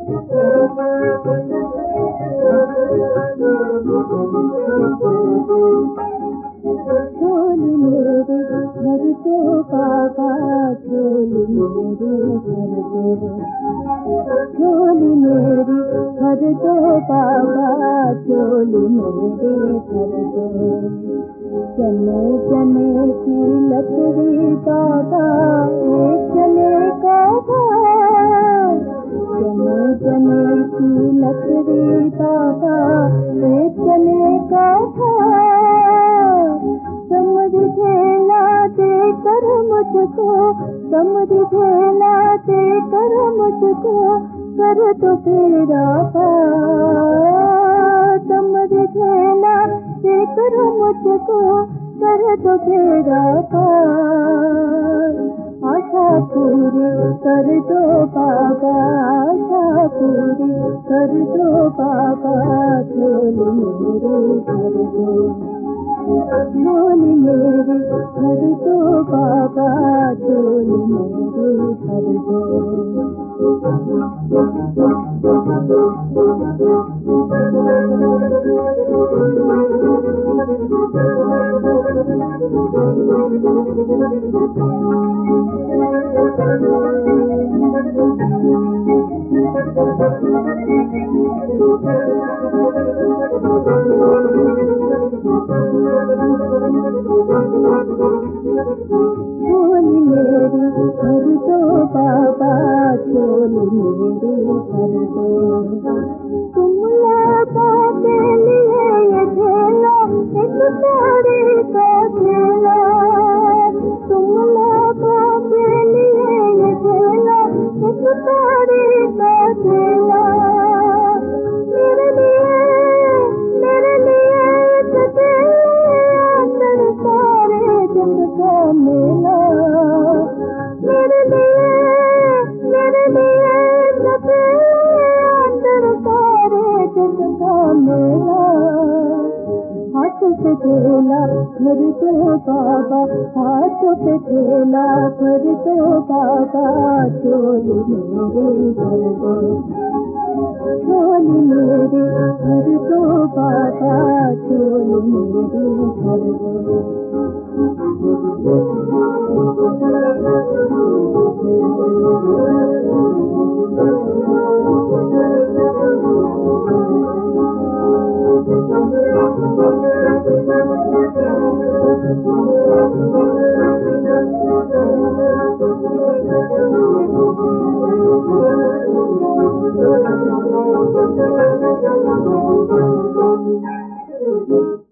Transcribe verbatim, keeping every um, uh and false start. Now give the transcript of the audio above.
झोली मेरे घर को बाबा, झोली मेरे घर को, झोली मेरी घर को बाबा, झोली मेरे घर को। चने चने की लकड़ी बाबा, एक चने का भार। चने चने की लकड़ी बाबा, एक चने का भार। समझ झेला देकर मुझको, समझ झेला देकर मुझको, कर तो तेरा पार। समझ झेला देकर मुझको, कर तो तेरा पार। आशा पूरी कर दो बाबा, आशा पूरी कर दो बाबा, झोली मेरे घर को, झोली मेरे घर को बाबा, झोली मेरे घर को। झोली मेरी घर को बाबा, झोली मेरी घर को। तुम लोगों के लिए ये झोला एक साड़ी का झोला, तुम लोगों के लिए ये झोला एक साड़ी का झोला। मेरे लिए मेरे लिए सजे अंदर सारे जग का मेला। मेरे लिए मेरे लिए सजे अंदर सारे जग का मेला। हाथ से झोला घर तो बाबा, हाथ से झोला घर तो बाबा, झोली मेरे घर को, झोली मेरे घर को बाबा, झोली मेरे घर को। Thank you.